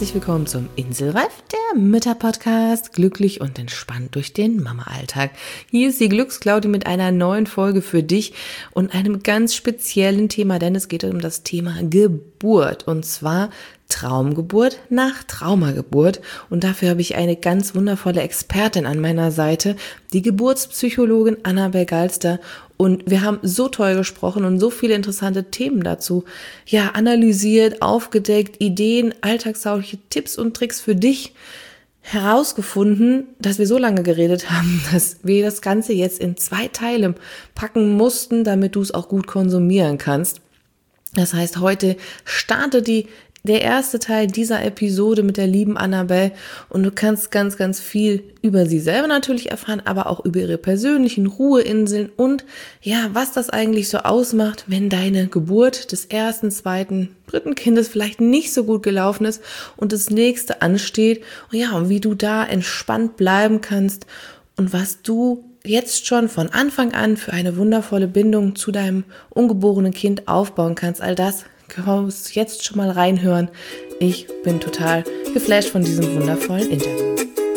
herzlich willkommen zum Inselreif, der Mütter-Podcast, glücklich und entspannt durch den Mama-Alltag. Hier ist die Glücksclaudi mit einer neuen Folge für dich und einem ganz speziellen Thema, denn es geht um das Thema Geburt und zwar Traumgeburt nach Traumageburt. Und dafür habe ich eine ganz wundervolle Expertin an meiner Seite, die Geburtspsychologin Annabel Galster. Und wir haben so toll gesprochen und so viele interessante Themen dazu, analysiert, aufgedeckt, Ideen, alltagstaugliche Tipps und Tricks für dich herausgefunden, dass wir so lange geredet haben, dass wir das Ganze jetzt in 2 Teile packen mussten, damit du es auch gut konsumieren kannst. Das heißt, heute startet der erste Teil dieser Episode mit der lieben Annabel und du kannst ganz, ganz viel über sie selber natürlich erfahren, aber auch über ihre persönlichen Ruheinseln und was das eigentlich so ausmacht, wenn deine Geburt des 1., 2., 3. Kindes vielleicht nicht so gut gelaufen ist und das nächste ansteht und wie du da entspannt bleiben kannst und was du jetzt schon von Anfang an für eine wundervolle Bindung zu deinem ungeborenen Kind aufbauen kannst. All das kannst du jetzt schon mal reinhören. Ich bin total geflasht von diesem wundervollen Interview.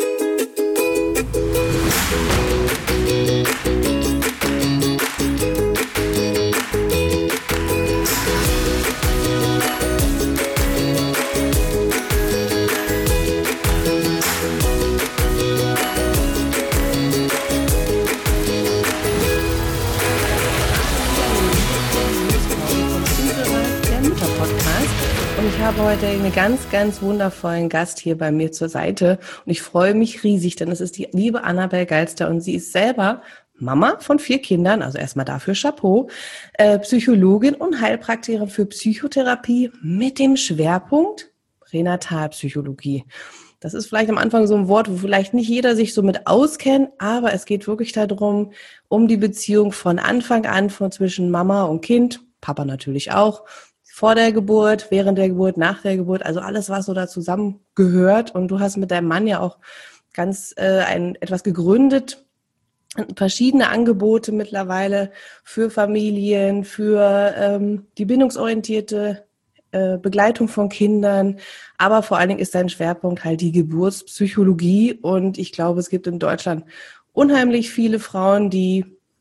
Ich habe heute einen ganz, ganz wundervollen Gast hier bei mir zur Seite und ich freue mich riesig, denn es ist die liebe Annabel Galster und sie ist selber Mama von 4 Kindern, also erstmal dafür Chapeau, Psychologin und Heilpraktikerin für Psychotherapie mit dem Schwerpunkt Pränatalpsychologie. Das ist vielleicht am Anfang so ein Wort, wo vielleicht nicht jeder sich so mit auskennt, aber es geht wirklich darum, um die Beziehung von Anfang an zwischen Mama und Kind, Papa natürlich auch, vor der Geburt, während der Geburt, nach der Geburt, also alles, was so da zusammengehört. Und du hast mit deinem Mann ja auch ganz etwas gegründet, verschiedene Angebote mittlerweile für Familien, für die bindungsorientierte Begleitung von Kindern. Aber vor allen Dingen ist dein Schwerpunkt halt die Geburtspsychologie. Und ich glaube, es gibt in Deutschland unheimlich viele Frauen, die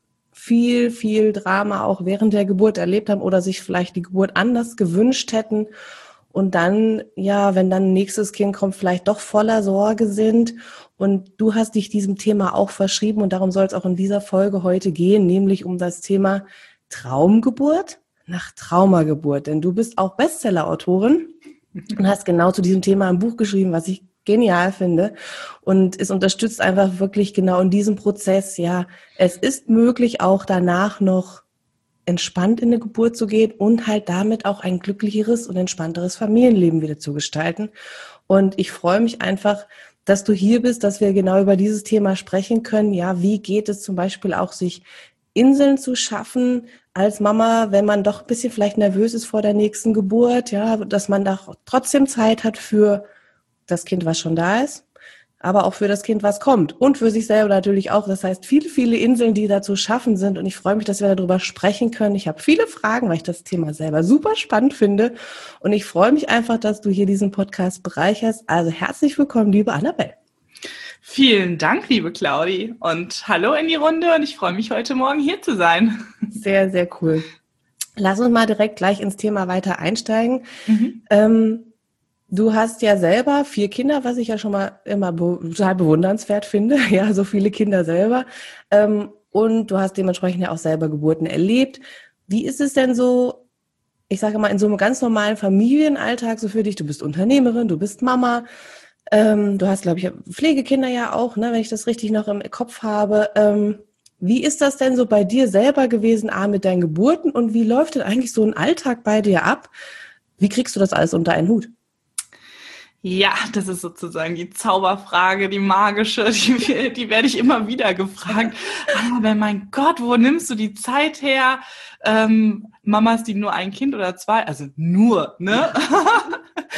viel Drama auch während der Geburt erlebt haben oder sich vielleicht die Geburt anders gewünscht hätten und dann, wenn dann ein nächstes Kind kommt, vielleicht doch voller Sorge sind. Und du hast dich diesem Thema auch verschrieben und darum soll es auch in dieser Folge heute gehen, nämlich um das Thema Traumgeburt nach Traumageburt. Denn du bist auch Bestseller-Autorin und hast genau zu diesem Thema ein Buch geschrieben, was ich genial finde und es unterstützt einfach wirklich genau in diesem Prozess, es ist möglich auch danach noch entspannt in eine Geburt zu gehen und halt damit auch ein glücklicheres und entspannteres Familienleben wieder zu gestalten und ich freue mich einfach, dass du hier bist, dass wir genau über dieses Thema sprechen können, wie geht es zum Beispiel auch sich Inseln zu schaffen als Mama, wenn man doch ein bisschen vielleicht nervös ist vor der nächsten Geburt, dass man da trotzdem Zeit hat für das Kind, was schon da ist, aber auch für das Kind, was kommt und für sich selber natürlich auch. Das heißt, viele Inseln, die da zu schaffen sind und ich freue mich, dass wir darüber sprechen können. Ich habe viele Fragen, weil ich das Thema selber super spannend finde und ich freue mich einfach, dass du hier diesen Podcast bereicherst. Also herzlich willkommen, liebe Annabel. Vielen Dank, liebe Claudi und hallo in die Runde und ich freue mich, heute Morgen hier zu sein. Sehr, sehr cool. Lass uns mal direkt gleich ins Thema weiter einsteigen. Du hast ja selber 4 Kinder, was ich ja schon mal immer total bewundernswert finde. So viele Kinder selber. Und du hast dementsprechend ja auch selber Geburten erlebt. Wie ist es denn so, ich sage mal, in so einem ganz normalen Familienalltag so für dich? Du bist Unternehmerin, du bist Mama. Du hast, glaube ich, Pflegekinder ja auch, ne, wenn ich das richtig noch im Kopf habe. Wie ist das denn so bei dir selber gewesen, mit deinen Geburten? Und wie läuft denn eigentlich so ein Alltag bei dir ab? Wie kriegst du das alles unter einen Hut? Ja, das ist sozusagen die Zauberfrage, die magische, die werde ich immer wieder gefragt. Aber mein Gott, wo nimmst du die Zeit her? Mamas, die nur ein Kind oder 2, also nur, ne?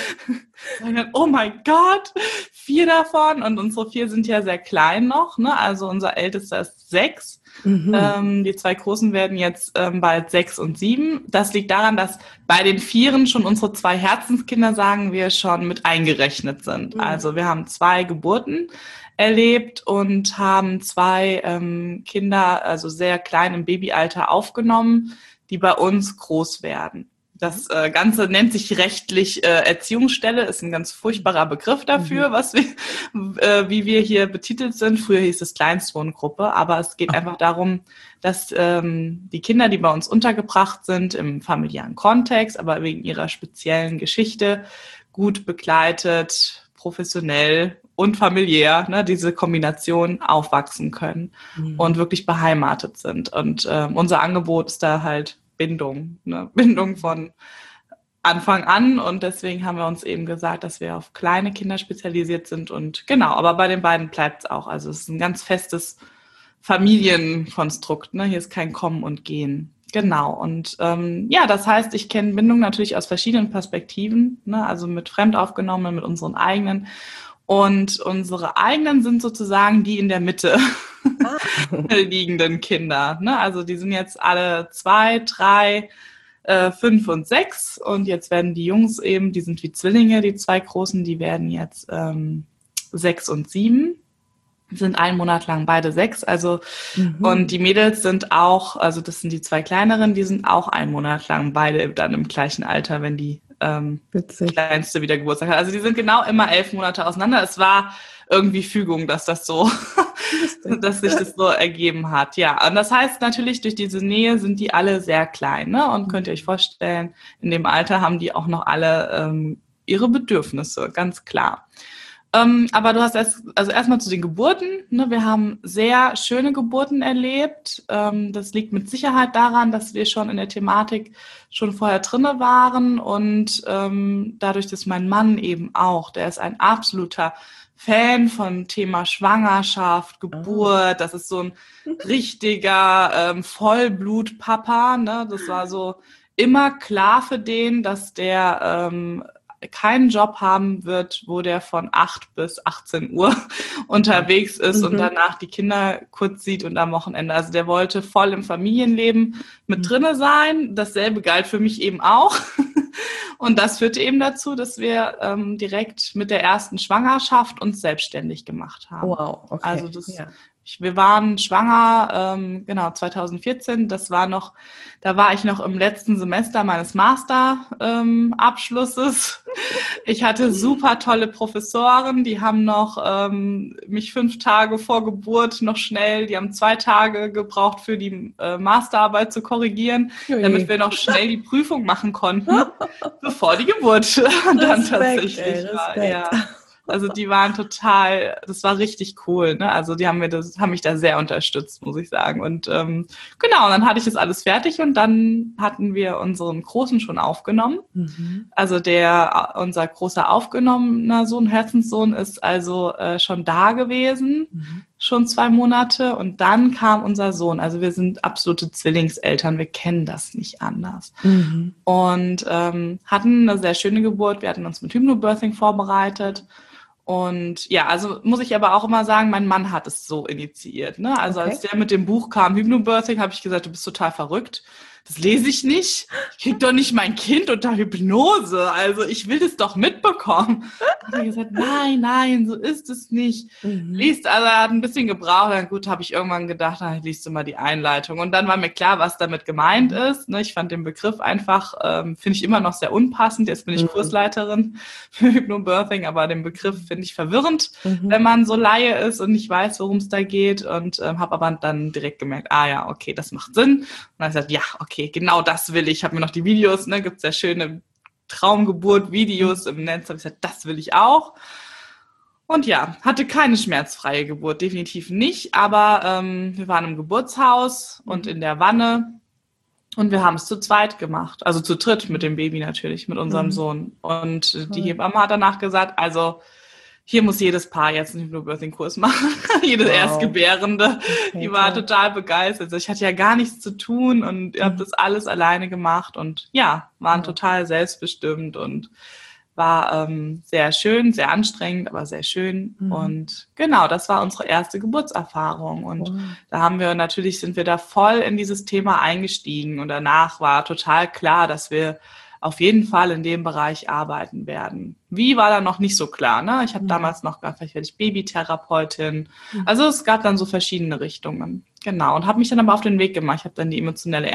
Und dann, oh mein Gott, 4 davon. Und unsere 4 sind ja sehr klein noch, ne? Also unser Ältester ist 6. Die 2 Großen werden jetzt bald 6 und 7. Das liegt daran, dass bei den 4 schon unsere 2 Herzenskinder, sagen wir, schon mit eingerechnet sind. Also wir haben 2 Geburten erlebt und haben 2 Kinder, also sehr klein im Babyalter, aufgenommen, die bei uns groß werden. Das Ganze nennt sich rechtlich Erziehungsstelle, ist ein ganz furchtbarer Begriff dafür, wie wir hier betitelt sind. Früher hieß es Kleinstwohngruppe, aber es geht einfach darum, dass die Kinder, die bei uns untergebracht sind, im familiären Kontext, aber wegen ihrer speziellen Geschichte, gut begleitet, professionell und familiär, ne, diese Kombination aufwachsen können und wirklich beheimatet sind. Und unser Angebot ist da halt Bindung von Anfang an, und deswegen haben wir uns eben gesagt, dass wir auf kleine Kinder spezialisiert sind, und genau, aber bei den beiden bleibt es auch. Also es ist ein ganz festes Familienkonstrukt, ne? Hier ist kein Kommen und Gehen. Genau, und das heißt, ich kenne Bindung natürlich aus verschiedenen Perspektiven, ne? Also mit Fremdaufgenommenen, mit unseren eigenen. Und unsere eigenen sind sozusagen die in der Mitte liegenden Kinder. Ne? Also die sind jetzt alle 2, 3, 5 und 6. Und jetzt werden die Jungs eben, die sind wie Zwillinge, die 2 Großen, die werden jetzt 6 und 7. Sind 1 Monat lang beide 6. Also und die Mädels sind auch, also das sind die 2 kleineren, die sind auch 1 Monat lang beide dann im gleichen Alter, wenn die kleinste wieder Geburtstag hat. Also die sind genau immer 11 Monate auseinander. Es war irgendwie Fügung, dass das so, dass sich das so ergeben hat. Ja, und das heißt natürlich, durch diese Nähe sind die alle sehr klein, ne? Und könnt ihr euch vorstellen, in dem Alter haben die auch noch alle ihre Bedürfnisse, ganz klar. Aber du hast erstmal zu den Geburten, ne? Wir haben sehr schöne Geburten erlebt. Das liegt mit Sicherheit daran, dass wir schon in der Thematik schon vorher drinne waren, und dadurch, dass mein Mann eben auch, der ist ein absoluter Fan von Thema Schwangerschaft, Geburt. Das ist so ein richtiger Vollblut-Papa, ne? Das war so immer klar für den, dass der keinen Job haben wird, wo der von 8 bis 18 Uhr unterwegs ist und danach die Kinder kurz sieht und am Wochenende. Also der wollte voll im Familienleben mit drinne sein. Dasselbe galt für mich eben auch. Und das führte eben dazu, dass wir direkt mit der ersten Schwangerschaft uns selbstständig gemacht haben. Wow, okay. Also wir waren schwanger, 2014. Da war ich noch im letzten Semester meines Master-Abschlusses. Ich hatte super tolle Professoren, die haben noch mich 5 Tage vor Geburt noch schnell, die haben 2 Tage gebraucht für die Masterarbeit zu korrigiorigieren, damit wir noch schnell die Prüfung machen konnten, bevor die Geburt dann tatsächlich war. Ja. Also die waren das war richtig cool, ne? Also die haben mich da sehr unterstützt, muss ich sagen. Und und dann hatte ich das alles fertig, und dann hatten wir unseren Großen schon aufgenommen. Also unser großer aufgenommener Sohn, Herzenssohn, ist also schon da gewesen, schon 2 Monate, und dann kam unser Sohn. Also wir sind absolute Zwillingseltern, wir kennen das nicht anders. Und hatten eine sehr schöne Geburt, wir hatten uns mit Hypnobirthing vorbereitet. Und ja, also muss ich aber auch immer sagen, mein Mann hat es so initiiert, ne? Also als der mit dem Buch kam, Hypnobirthing, habe ich gesagt, du bist total verrückt. Das lese ich nicht. Ich krieg doch nicht mein Kind unter Hypnose. Also ich will das doch mitbekommen. Dann hat er gesagt, nein, so ist es nicht. Liest, also er hat ein bisschen gebraucht. Dann gut, habe ich irgendwann gedacht, liest du mal die Einleitung. Und dann war mir klar, was damit gemeint ist. Ich fand den Begriff einfach, finde ich immer noch sehr unpassend. Jetzt bin ich Kursleiterin für Hypnobirthing, aber den Begriff finde ich verwirrend, wenn man so Laie ist und nicht weiß, worum es da geht. Und habe aber dann direkt gemerkt, ja, okay, das macht Sinn. Und dann habe ich gesagt, ja, okay, genau das will ich. Ich habe mir noch die Videos, gibt es ja schöne Traumgeburt-Videos im Netz. Habe ich gesagt, das will ich auch. Und ja, hatte keine schmerzfreie Geburt, definitiv nicht. Aber wir waren im Geburtshaus und in der Wanne. Und wir haben es zu zweit gemacht. Also zu dritt mit dem Baby natürlich, mit unserem Sohn. Und die Hebamme hat danach gesagt, also hier muss jedes Paar jetzt einen Hypnobirthing-Kurs machen. Jede Erstgebärende. Okay, die war total begeistert. Also ich hatte ja gar nichts zu tun, und ihr habt das alles alleine gemacht, und ja, waren total selbstbestimmt und War sehr schön, sehr anstrengend, aber sehr schön. Und genau, das war unsere erste Geburtserfahrung. Und da sind wir da voll in dieses Thema eingestiegen. Und danach war total klar, dass wir auf jeden Fall in dem Bereich arbeiten werden. Wie war dann noch nicht so klar, ne? Ich habe damals noch gedacht, vielleicht werde ich Babytherapeutin. Also es gab dann so verschiedene Richtungen. Genau, und habe mich dann aber auf den Weg gemacht. Ich habe dann die emotionelle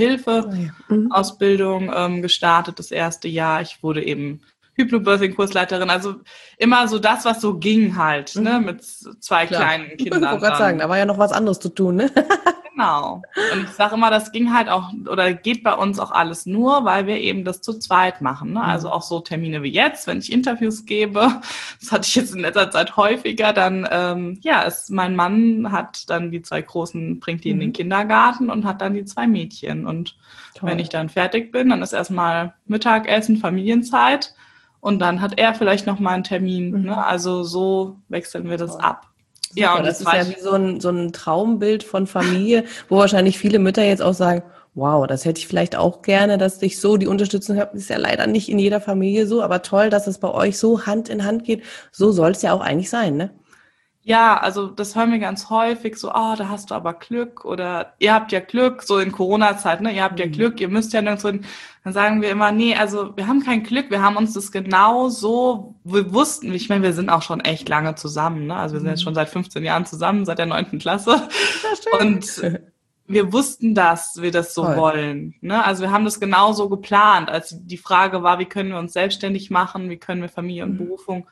Erste-Hilfe-Ausbildung gestartet, das erste Jahr. Ich wurde eben Hypnobirthing-Kursleiterin, also immer so das, was so ging halt, ne, mit 2 kleinen Kindern. Ich wollte gerade sagen, da war ja noch was anderes zu tun, ne? Genau. Und ich sage immer, das ging halt auch, oder geht bei uns auch alles nur, weil wir eben das zu zweit machen, ne? Also auch so Termine wie jetzt, wenn ich Interviews gebe, das hatte ich jetzt in letzter Zeit häufiger, dann, mein Mann hat dann die 2 Großen, bringt die in den Kindergarten und hat dann die 2 Mädchen. Und wenn ich dann fertig bin, dann ist erstmal Mittagessen, Familienzeit. Und dann hat er vielleicht noch mal einen Termin. Ne? Also so wechseln wir das ab. Super, ja, und das ist ja wie so ein Traumbild von Familie, wo wahrscheinlich viele Mütter jetzt auch sagen, wow, das hätte ich vielleicht auch gerne, dass ich so die Unterstützung habe. Ist ja leider nicht in jeder Familie so, aber toll, dass es bei euch so Hand in Hand geht. So soll es ja auch eigentlich sein, ne? Ja, also das hören wir ganz häufig so, da hast du aber Glück oder ihr habt ja Glück, so in Corona-Zeit, ne, ihr habt ja Glück, ihr müsst ja nirgendwo hin. Dann sagen wir immer, nee, also wir haben kein Glück, wir haben uns das genau so, wir wussten, ich meine, wir sind auch schon echt lange zusammen, ne, also wir sind jetzt schon seit 15 Jahren zusammen, seit der 9. Klasse und wir wussten, dass wir das so wollen, ne, also wir haben das genau so geplant, als die Frage war, wie können wir uns selbstständig machen, wie können wir Familie und Berufung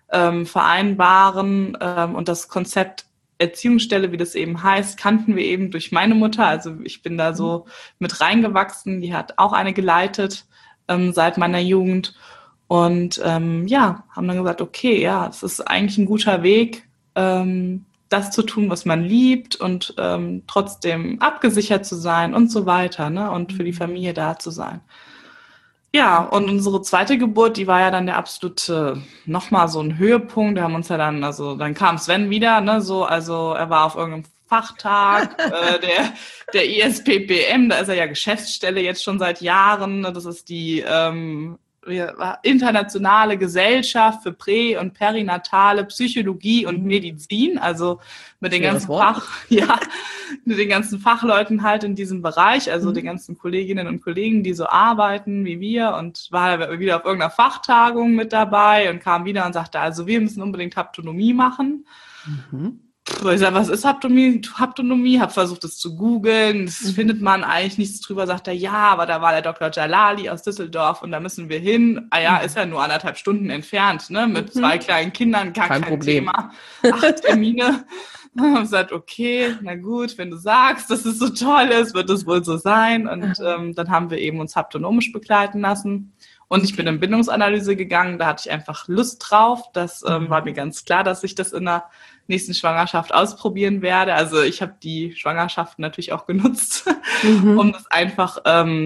vereinbaren und das Konzept Erziehungsstelle, wie das eben heißt, kannten wir eben durch meine Mutter. Also ich bin da so mit reingewachsen. Die hat auch eine geleitet seit meiner Jugend und haben dann gesagt, okay, ja, es ist eigentlich ein guter Weg, das zu tun, was man liebt und trotzdem abgesichert zu sein und so weiter, ne, und für die Familie da zu sein. Ja, und unsere zweite Geburt, die war ja dann der absolute, nochmal so ein Höhepunkt. Wir haben uns ja dann kam Sven wieder, ne, also er war auf irgendeinem Fachtag, der ISPPM, da ist er ja Geschäftsstelle jetzt schon seit Jahren. Das ist die internationale Gesellschaft für prä- und perinatale Psychologie und Medizin, also mit den ganzen mit den ganzen Fachleuten halt in diesem Bereich, also den ganzen Kolleginnen und Kollegen, die so arbeiten wie wir, und war wieder auf irgendeiner Fachtagung mit dabei und kam wieder und sagte, also wir müssen unbedingt Haptonomie machen. Ich sag, was ist Haptonomie? Hab versucht, es zu googeln. Das findet man eigentlich nichts drüber. Sagt er, ja, aber da war der Dr. Jalali aus Düsseldorf und da müssen wir hin. Ah ja, ist ja nur 1,5 Stunden entfernt, ne? Mit 2 kleinen Kindern, kein Problem. Thema. 8 Termine. Und sagt, okay, na gut, wenn du sagst, dass es so toll ist, wird es wohl so sein. Und dann haben wir eben uns haptonomisch begleiten lassen. Und ich bin in Bindungsanalyse gegangen, da hatte ich einfach Lust drauf. Das war mir ganz klar, dass ich das in der nächsten Schwangerschaft ausprobieren werde. Also ich habe die Schwangerschaft natürlich auch genutzt, um das einfach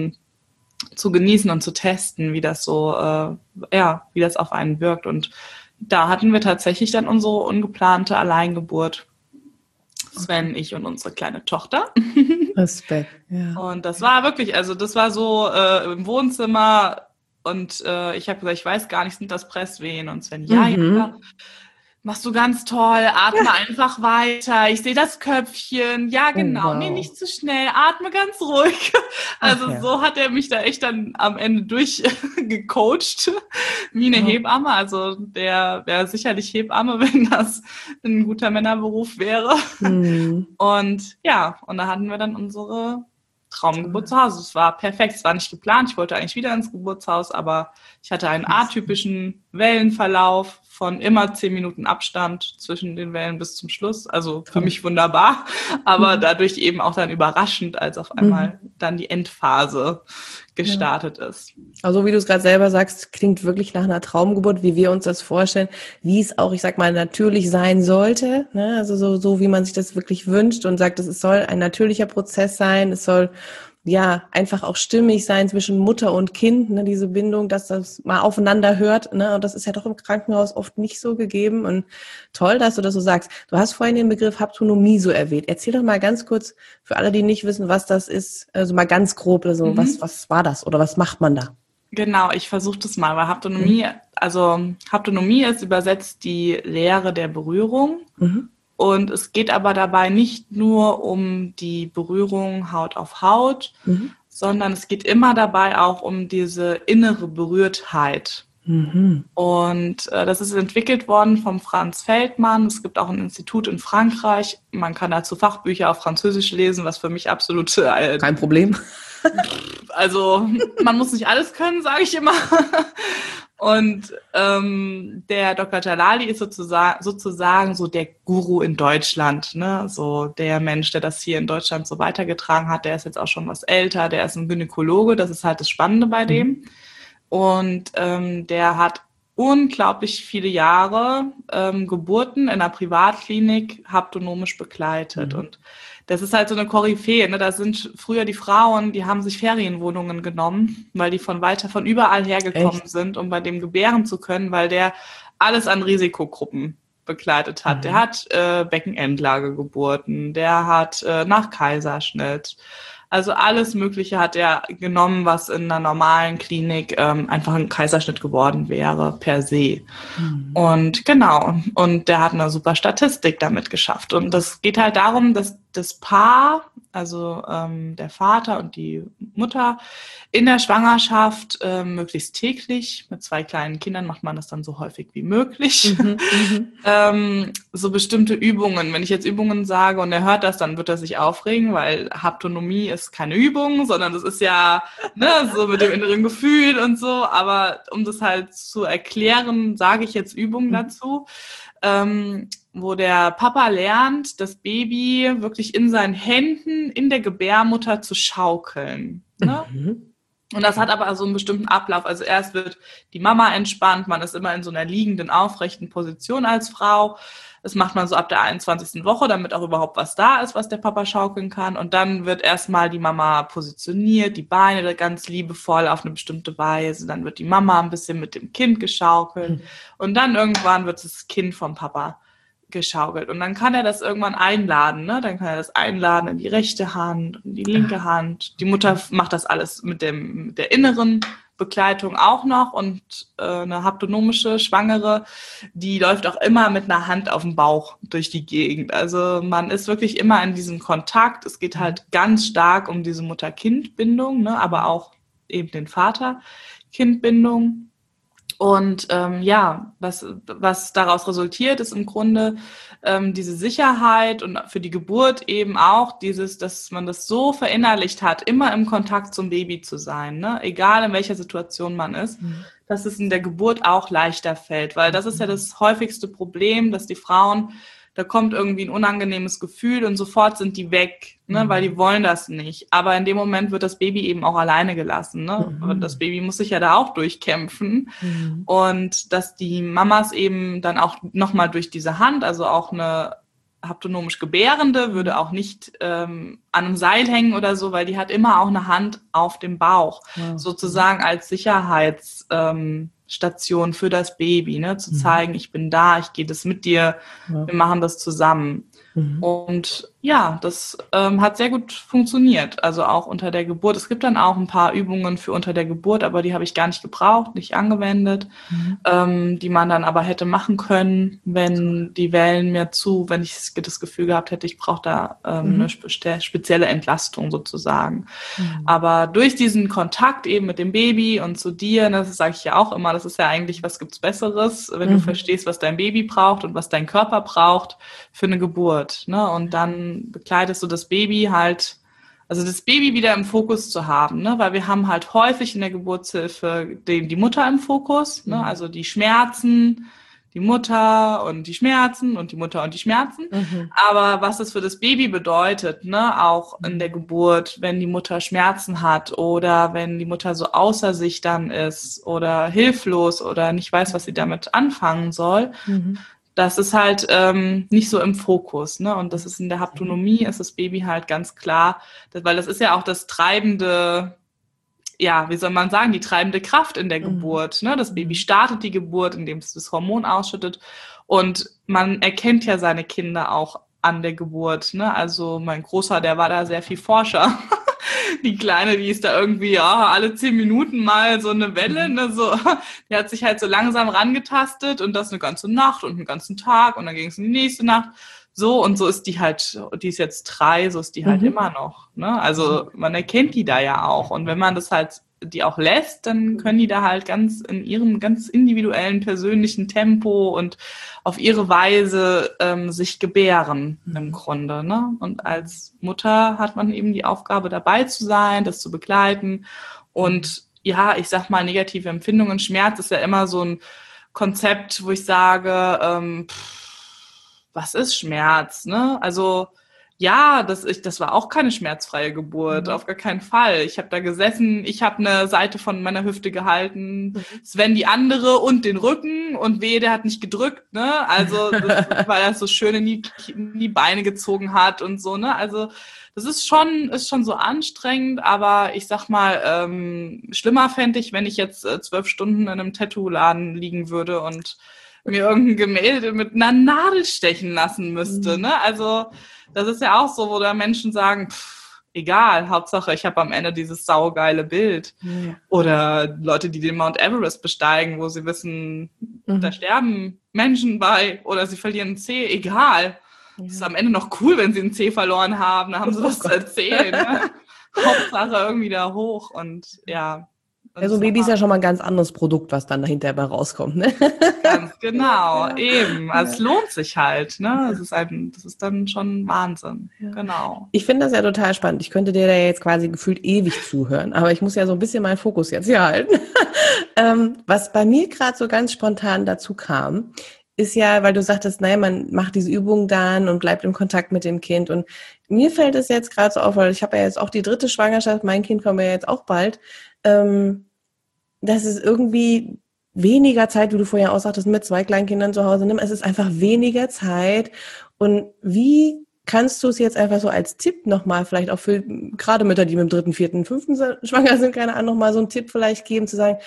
zu genießen und zu testen, wie das so, wie das auf einen wirkt. Und da hatten wir tatsächlich dann unsere ungeplante Alleingeburt. Sven, ich und unsere kleine Tochter. Respekt, ja. Und das war wirklich, also das war so im Wohnzimmer. Und ich habe gesagt, ich weiß gar nicht, sind das Presswehen? Und Sven, ja, machst du ganz toll, atme einfach weiter. Ich sehe das Köpfchen. Ja, genau. Oh, wow. Nee, nicht zu schnell, atme ganz ruhig. Also so hat er mich da echt dann am Ende durchgecoacht, wie eine Hebamme. Also der wäre sicherlich Hebamme, wenn das ein guter Männerberuf wäre. Und ja, und da hatten wir dann unsere Traumgeburt zu Hause. Es war perfekt, es war nicht geplant. Ich wollte eigentlich wieder ins Geburtshaus, aber ich hatte einen atypischen Wellenverlauf von immer 10 Minuten Abstand zwischen den Wellen bis zum Schluss. Also für mich wunderbar, aber dadurch eben auch dann überraschend, als auf einmal dann die Endphase gestartet ist. Also wie du es gerade selber sagst, klingt wirklich nach einer Traumgeburt, wie wir uns das vorstellen, wie es auch, ich sag mal, natürlich sein sollte, ne? Also so wie man sich das wirklich wünscht und sagt, es soll ein natürlicher Prozess sein, es soll ja einfach auch stimmig sein zwischen Mutter und Kind, ne, diese Bindung, dass das mal aufeinander hört, ne, und das ist ja doch im Krankenhaus oft nicht so gegeben. Und toll, dass du das so sagst. Du hast vorhin den Begriff Haptonomie so erwähnt. Erzähl doch mal ganz kurz für alle, die nicht wissen, was das ist, also mal ganz grob, also was war das oder was macht man da? Genau, ich versuche das mal, weil Haptonomie ist übersetzt die Lehre der Berührung. Mhm. Und es geht aber dabei nicht nur um die Berührung Haut auf Haut, Mhm. sondern es geht immer dabei auch um diese innere Berührtheit. Mhm. Und das ist entwickelt worden vom Franz Feldmann. Es gibt auch ein Institut in Frankreich. Man kann dazu Fachbücher auf Französisch lesen, was für mich absolut Kein Problem. also man muss nicht alles können, sage ich immer. Und der Dr. Jalali ist sozusagen so der Guru in Deutschland, ne? So der Mensch, der das hier in Deutschland so weitergetragen hat. Der ist jetzt auch schon was älter. Der ist ein Gynäkologe. Das ist halt das Spannende bei dem. Und der hat unglaublich viele Jahre Geburten in einer Privatklinik haptonomisch begleitet. Und das ist halt so eine Koryphäe, ne? Da sind früher die Frauen, die haben sich Ferienwohnungen genommen, weil die von überall hergekommen sind, um bei dem gebären zu können, weil der alles an Risikogruppen begleitet hat. Der hat Beckenendlagegeburten, der hat nach Kaiserschnitt. Also alles Mögliche hat er genommen, was in einer normalen Klinik einfach ein Kaiserschnitt geworden wäre, per se. Und genau, und der hat eine super Statistik damit geschafft. Und das geht halt darum, dass das Paar, also der Vater und die Mutter, in der Schwangerschaft möglichst täglich, mit 2 kleinen Kindern macht man das dann so häufig wie möglich, so bestimmte Übungen. Wenn ich jetzt Übungen sage und er hört das, dann wird er sich aufregen, weil Haptonomie ist keine Übung, sondern das ist ja so mit dem inneren Gefühl und so. Aber um das halt zu erklären, sage ich jetzt Übungen dazu, wo der Papa lernt, das Baby wirklich in seinen Händen in der Gebärmutter zu schaukeln. Ne? Und das hat aber so einen bestimmten Ablauf. Also erst wird die Mama entspannt, man ist immer in so einer liegenden, aufrechten Position als Frau. Das macht man so ab der 21. Woche, damit auch überhaupt was da ist, was der Papa schaukeln kann. Und dann wird erstmal die Mama positioniert, die Beine ganz liebevoll auf eine bestimmte Weise. Dann wird die Mama ein bisschen mit dem Kind geschaukelt. Und dann irgendwann wird das Kind vom Papa geschaukelt. Und dann kann er das irgendwann einladen, ne? Dann kann er das einladen in die rechte Hand, in die linke Hand. Die Mutter macht das alles mit der inneren Begleitung auch noch. Und eine haptonomische Schwangere, die läuft auch immer mit einer Hand auf dem Bauch durch die Gegend. Also man ist wirklich immer in diesem Kontakt. Es geht halt ganz stark um diese Mutter-Kind-Bindung, ne? Aber auch eben den Vater-Kind-Bindung. Und was daraus resultiert, ist im Grunde diese Sicherheit und für die Geburt eben auch dass man das so verinnerlicht hat, immer im Kontakt zum Baby zu sein, ne? Egal in welcher Situation man ist, dass es in der Geburt auch leichter fällt, weil das ist ja das häufigste Problem, dass die Frauen, da kommt irgendwie ein unangenehmes Gefühl und sofort sind die weg, ne, weil die wollen das nicht. Aber in dem Moment wird das Baby eben auch alleine gelassen, ne? Und das Baby muss sich ja da auch durchkämpfen. Und dass die Mamas eben dann auch nochmal durch diese Hand, also auch eine haptonomisch Gebärende würde auch nicht an einem Seil hängen oder so, weil die hat immer auch eine Hand auf dem Bauch, sozusagen als Sicherheitsstation für das Baby, ne, zu zeigen, ich bin da, ich gehe das mit dir, wir machen das zusammen. Und ja, das hat sehr gut funktioniert, also auch unter der Geburt. Es gibt dann auch ein paar Übungen für unter der Geburt, aber die habe ich gar nicht gebraucht, nicht angewendet, die man dann aber hätte machen können, wenn die Wellen mir wenn ich das Gefühl gehabt hätte, ich brauche da eine spezielle Entlastung sozusagen. Aber durch diesen Kontakt eben mit dem Baby und zu dir, ne, das sage ich ja auch immer, das ist ja eigentlich, was gibt's Besseres, wenn du verstehst, was dein Baby braucht und was dein Körper braucht für eine Geburt. Ne? Und dann begleitest du das Baby halt, also das Baby wieder im Fokus zu haben, ne? Weil wir haben halt häufig in der Geburtshilfe die Mutter im Fokus, ne? Also die Schmerzen, die Mutter und die Schmerzen und die Mutter und die Schmerzen. Aber was das für das Baby bedeutet, ne? Auch in der Geburt, wenn die Mutter Schmerzen hat oder wenn die Mutter so außer sich dann ist oder hilflos oder nicht weiß, was sie damit anfangen soll, das ist halt nicht so im Fokus, ne? Und das ist in der Haptonomie, ist das Baby halt ganz klar, weil das ist ja auch das treibende, ja, wie soll man sagen, die treibende Kraft in der Geburt, ne? Das Baby startet die Geburt, indem es das Hormon ausschüttet und man erkennt ja seine Kinder auch an der Geburt, ne? Also mein Großer, der war da sehr viel Forscher. Die Kleine, die ist da irgendwie alle 10 Minuten mal so eine Welle, ne, so. Die hat sich halt so langsam rangetastet und das eine ganze Nacht und einen ganzen Tag und dann ging es in die nächste Nacht. So, und so ist die halt, die ist jetzt 3, so ist die halt immer noch, ne? Also man erkennt die da ja auch. Und wenn man das halt die auch lässt, dann können die da halt ganz in ihrem ganz individuellen, persönlichen Tempo und auf ihre Weise sich gebären im Grunde, ne? Und als Mutter hat man eben die Aufgabe, dabei zu sein, das zu begleiten. Und ja, ich sag mal, negative Empfindungen, Schmerz ist ja immer so ein Konzept, wo ich sage, was ist Schmerz, ne? Also ja, das war auch keine schmerzfreie Geburt, auf gar keinen Fall. Ich habe da gesessen, ich habe eine Seite von meiner Hüfte gehalten, Sven die andere und den Rücken und wehe, der hat nicht gedrückt, ne? Also weil er so schön in die Beine gezogen hat und so, ne? Also das ist schon so anstrengend, aber ich sag mal, schlimmer fände ich, wenn ich jetzt 12 Stunden in einem Tattoo-Laden liegen würde und mir irgendein Gemälde mit einer Nadel stechen lassen müsste, ne? Also das ist ja auch so, wo da Menschen sagen, egal, Hauptsache ich habe am Ende dieses saugeile Bild. Ja. Oder Leute, die den Mount Everest besteigen, wo sie wissen, da sterben Menschen bei oder sie verlieren einen Zeh, egal. Ja. Es ist am Ende noch cool, wenn sie einen Zeh verloren haben, da haben sie was zu erzählen. Ne? Hauptsache irgendwie da hoch und ja. Ja, so ein Baby ist ja schon mal ein ganz anderes Produkt, was dann dahinter rauskommt, ne? Ganz genau, ja. Eben. Also es lohnt sich halt, ne? Das ist dann schon Wahnsinn. Ja. Genau. Ich finde das ja total spannend. Ich könnte dir da jetzt quasi gefühlt ewig zuhören, aber ich muss ja so ein bisschen meinen Fokus jetzt hier halten. Was bei mir gerade so ganz spontan dazu kam, ist ja, weil du sagtest, naja, man macht diese Übung dann und bleibt im Kontakt mit dem Kind. Und mir fällt es jetzt gerade so auf, weil ich habe ja jetzt auch die 3. Schwangerschaft, mein Kind kommt ja jetzt auch bald, dass es irgendwie weniger Zeit, wie du vorher auch sagtest, mit 2 Kleinkindern zu Hause nimmt. Es ist einfach weniger Zeit. Und wie kannst du es jetzt einfach so als Tipp nochmal, vielleicht auch für gerade Mütter, die mit dem 3., 4., 5. schwanger sind, keine Ahnung, nochmal so einen Tipp vielleicht geben, zu sagen,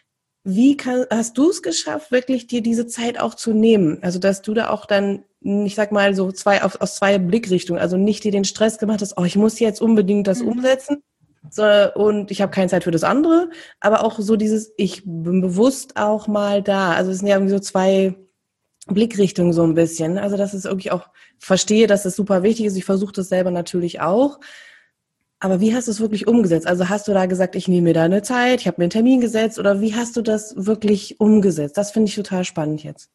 hast du es geschafft, wirklich dir diese Zeit auch zu nehmen? Also, dass du da auch dann, ich sag mal, so aus 2 Blickrichtungen, also nicht dir den Stress gemacht hast, ich muss jetzt unbedingt das umsetzen, und ich habe keine Zeit für das andere, aber auch so dieses, ich bin bewusst auch mal da. Also es sind ja irgendwie so 2 Blickrichtungen so ein bisschen. Also dass es irgendwie auch verstehe, dass es super wichtig ist. Ich versuche das selber natürlich auch. Aber wie hast du es wirklich umgesetzt? Also hast du da gesagt, ich nehme mir da eine Zeit, ich habe mir einen Termin gesetzt, oder wie hast du das wirklich umgesetzt? Das finde ich total spannend jetzt.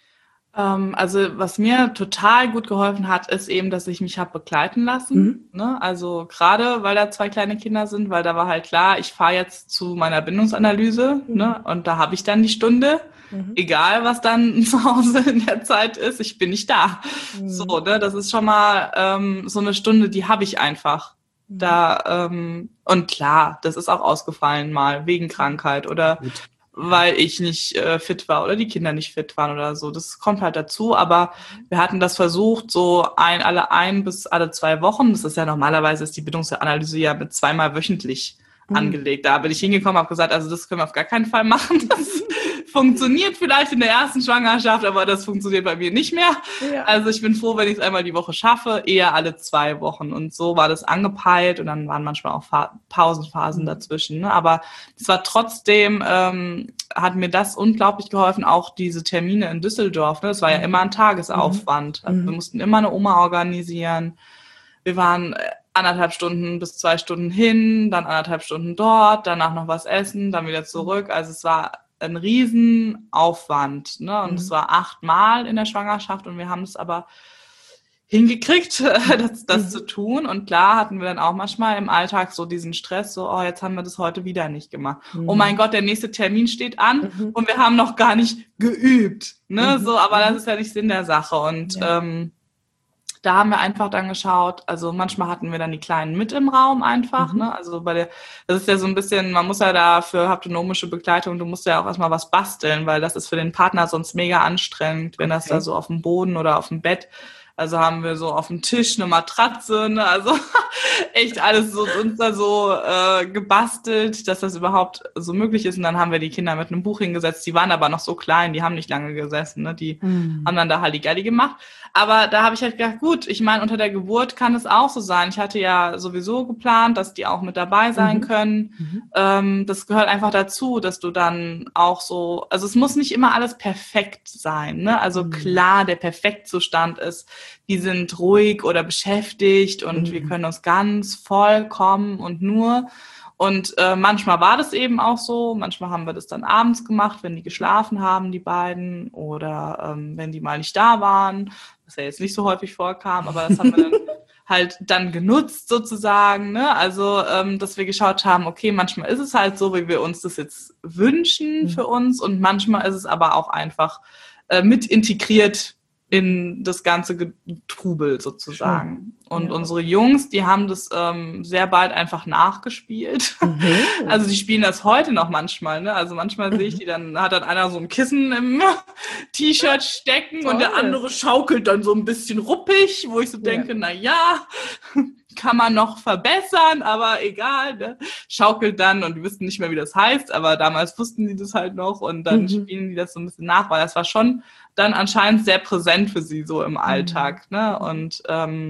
Also was mir total gut geholfen hat, ist eben, dass ich mich habe begleiten lassen. Ne? Also gerade, weil da 2 kleine Kinder sind, weil da war halt klar, ich fahre jetzt zu meiner Bindungsanalyse, ne? Und da habe ich dann die Stunde. Egal, was dann zu Hause in der Zeit ist, ich bin nicht da. So, ne? Das ist schon mal so eine Stunde, die habe ich einfach. Da und klar, das ist auch ausgefallen mal wegen Krankheit oder weil ich nicht fit war oder die Kinder nicht fit waren oder so. Das kommt halt dazu, aber wir hatten das versucht, so alle 1 bis alle 2 Wochen. Das ist ja normalerweise, ist die Bindungsanalyse ja mit 2-mal wöchentlich angelegt. Da bin ich hingekommen, habe gesagt, also das können wir auf gar keinen Fall machen. Das funktioniert vielleicht in der ersten Schwangerschaft, aber das funktioniert bei mir nicht mehr. Ja. Also ich bin froh, wenn ich es einmal die Woche schaffe, eher alle 2 Wochen. Und so war das angepeilt und dann waren manchmal auch Pausenphasen dazwischen. Ne? Aber es war trotzdem, hat mir das unglaublich geholfen, auch diese Termine in Düsseldorf. Ne? Das war ja immer ein Tagesaufwand. Also wir mussten immer eine Oma organisieren. Wir waren 1,5 Stunden bis 2 Stunden hin, dann 1,5 Stunden dort, danach noch was essen, dann wieder zurück. Also es war ein Riesenaufwand, ne? Und es war 8-mal in der Schwangerschaft und wir haben es aber hingekriegt, das zu tun. Und klar hatten wir dann auch manchmal im Alltag so diesen Stress, so, jetzt haben wir das heute wieder nicht gemacht. Oh mein Gott, der nächste Termin steht an und wir haben noch gar nicht geübt, ne? So, aber das ist ja nicht Sinn der Sache. Und da haben wir einfach dann geschaut, also manchmal hatten wir dann die Kleinen mit im Raum einfach, ne, also das ist ja so ein bisschen, man muss ja da für haptonomische Begleitung, du musst ja auch erstmal was basteln, weil das ist für den Partner sonst mega anstrengend, wenn das da so auf dem Boden oder auf dem Bett Also haben wir so auf dem Tisch eine Matratze, ne? Also echt alles so uns da so gebastelt, dass das überhaupt so möglich ist. Und dann haben wir die Kinder mit einem Buch hingesetzt. Die waren aber noch so klein, die haben nicht lange gesessen, ne? Die haben dann da Halligalli gemacht. Aber da habe ich halt gedacht, gut, ich meine, unter der Geburt kann es auch so sein. Ich hatte ja sowieso geplant, dass die auch mit dabei sein können. Das gehört einfach dazu, dass du dann auch so, also es muss nicht immer alles perfekt sein, ne? Also klar, der Perfektzustand ist, wir sind ruhig oder beschäftigt und wir können uns ganz vollkommen und nur. Und manchmal war das eben auch so, manchmal haben wir das dann abends gemacht, wenn die geschlafen haben, die beiden, oder wenn die mal nicht da waren, was ja jetzt nicht so häufig vorkam, aber das haben wir dann halt dann genutzt sozusagen, ne? Also, dass wir geschaut haben, okay, manchmal ist es halt so, wie wir uns das jetzt wünschen für uns, und manchmal ist es aber auch einfach mit integriert in das ganze Trubel sozusagen. Und unsere Jungs, die haben das sehr bald einfach nachgespielt. Also die spielen das heute noch manchmal, ne? Also manchmal sehe ich die, dann hat dann einer so ein Kissen im T-Shirt stecken und der andere schaukelt dann so ein bisschen ruppig, wo ich so denke, na ja, kann man noch verbessern, aber egal, ne? Schaukelt dann, und die wussten nicht mehr, wie das heißt, aber damals wussten die das halt noch, und dann spielen die das so ein bisschen nach, weil das war schon dann anscheinend sehr präsent für sie so im Alltag, ne? Und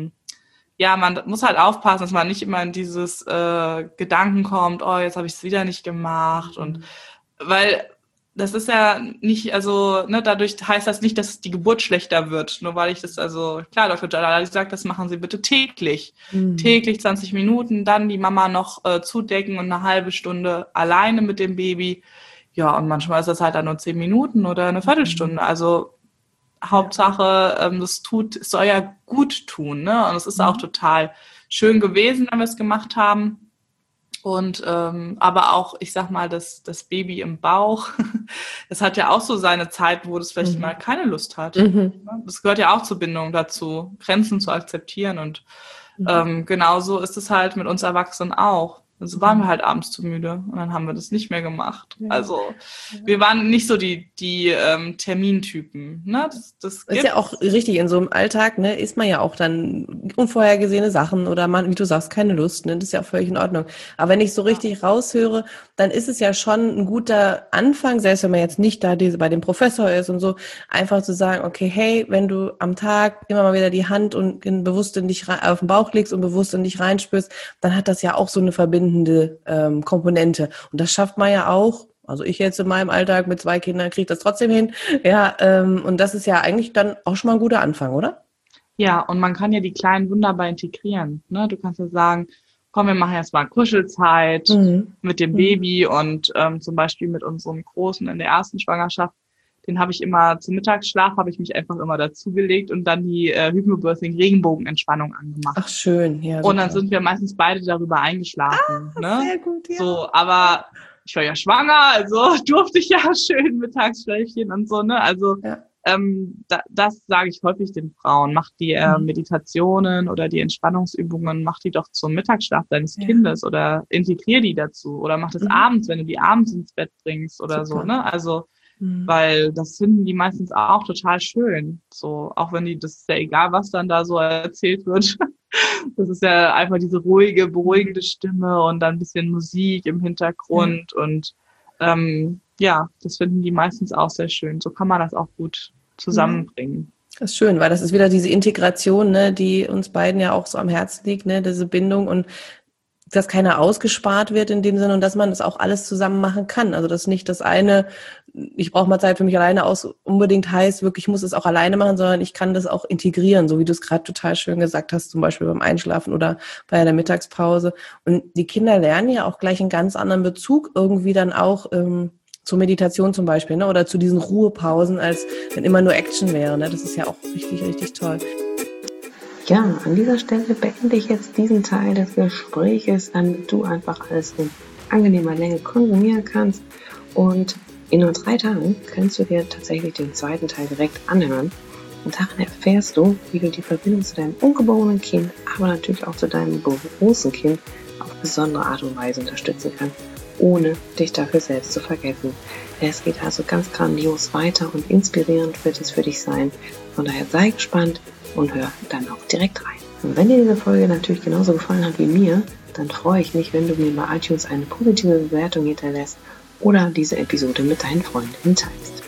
ja, man muss halt aufpassen, dass man nicht immer in dieses Gedanken kommt, oh, jetzt habe ich es wieder nicht gemacht, und weil das ist ja nicht, also, ne, dadurch heißt das nicht, dass die Geburt schlechter wird, nur weil ich das, also, klar, Dr. Jalali sagt, das machen Sie bitte täglich. Täglich 20 Minuten, dann die Mama noch zudecken und eine halbe Stunde alleine mit dem Baby. Ja, und manchmal ist das halt dann nur 10 Minuten oder eine Viertelstunde. Also, Hauptsache, es soll ja gut tun, ne? Und es ist auch total schön gewesen, wenn wir es gemacht haben. Und aber auch, ich sag mal, das Baby im Bauch, das hat ja auch so seine Zeit, wo das vielleicht mal keine Lust hat. Das gehört ja auch zur Bindung dazu, Grenzen zu akzeptieren. Und genauso ist es halt mit uns Erwachsenen auch. Also waren wir halt abends zu müde und dann haben wir das nicht mehr gemacht. Ja. Also wir waren nicht so die Termintypen. Ne? Das ist ja auch richtig. In so einem Alltag, ne, ist man ja auch dann unvorhergesehene Sachen oder man, wie du sagst, keine Lust. Ne? Das ist ja auch völlig in Ordnung. Aber wenn ich so richtig raushöre, dann ist es ja schon ein guter Anfang, selbst wenn man jetzt nicht da bei dem Professor ist und so, einfach zu sagen, okay, hey, wenn du am Tag immer mal wieder die Hand und bewusst in dich auf den Bauch legst und bewusst in dich reinspürst, dann hat das ja auch so eine verbindende Komponente. Und das schafft man ja auch, also ich jetzt in meinem Alltag mit 2 Kindern kriege das trotzdem hin. Ja, und das ist ja eigentlich dann auch schon mal ein guter Anfang, oder? Ja, und man kann ja die Kleinen wunderbar integrieren. Ne? Du kannst ja sagen, komm, wir machen jetzt mal Kuschelzeit mit dem Baby und zum Beispiel mit unserem Großen in der ersten Schwangerschaft. Den habe ich immer zum Mittagsschlaf, habe ich mich einfach immer dazugelegt und dann die Hypnobirthing-Regenbogenentspannung angemacht. Ach, schön, ja. Und dann sind wir meistens beide darüber eingeschlafen. Ne? Sehr gut, ja. So, aber ich war ja schwanger, also durfte ich ja schön Mittagsschläfchen und so, ne? Also das sage ich häufig den Frauen. Mach die Meditationen oder die Entspannungsübungen, mach die doch zum Mittagsschlaf deines Kindes oder integrier die dazu. Oder mach das abends, wenn du die abends ins Bett bringst oder so, ne? Also weil das finden die meistens auch total schön. So, auch wenn das ist ja egal, was dann da so erzählt wird. Das ist ja einfach diese ruhige, beruhigende Stimme und dann ein bisschen Musik im Hintergrund und das finden die meistens auch sehr schön. So kann man das auch gut zusammenbringen. Das ist schön, weil das ist wieder diese Integration, ne, die uns beiden ja auch so am Herzen liegt, ne, diese Bindung und dass keiner ausgespart wird in dem Sinne und dass man das auch alles zusammen machen kann. Also dass nicht das eine, ich brauche mal Zeit für mich alleine unbedingt heißt, wirklich, ich muss es auch alleine machen, sondern ich kann das auch integrieren, so wie du es gerade total schön gesagt hast, zum Beispiel beim Einschlafen oder bei der Mittagspause. Und die Kinder lernen ja auch gleich einen ganz anderen Bezug irgendwie dann auch zur Meditation zum Beispiel, ne? Oder zu diesen Ruhepausen, als wenn immer nur Action wäre. Ne? Das ist ja auch richtig, richtig toll. Ja, an dieser Stelle beende ich jetzt diesen Teil des Gespräches, damit du einfach alles in angenehmer Länge konsumieren kannst. Und in nur 3 Tagen kannst du dir tatsächlich den zweiten Teil direkt anhören. Und darin erfährst du, wie du die Verbindung zu deinem ungeborenen Kind, aber natürlich auch zu deinem großen Kind auf besondere Art und Weise unterstützen kannst, ohne dich dafür selbst zu vergessen. Es geht also ganz grandios weiter und inspirierend wird es für dich sein. Von daher sei gespannt und hör dann auch direkt rein. Und wenn dir diese Folge natürlich genauso gefallen hat wie mir, dann freue ich mich, wenn du mir bei iTunes eine positive Bewertung hinterlässt oder diese Episode mit deinen Freundinnen teilst.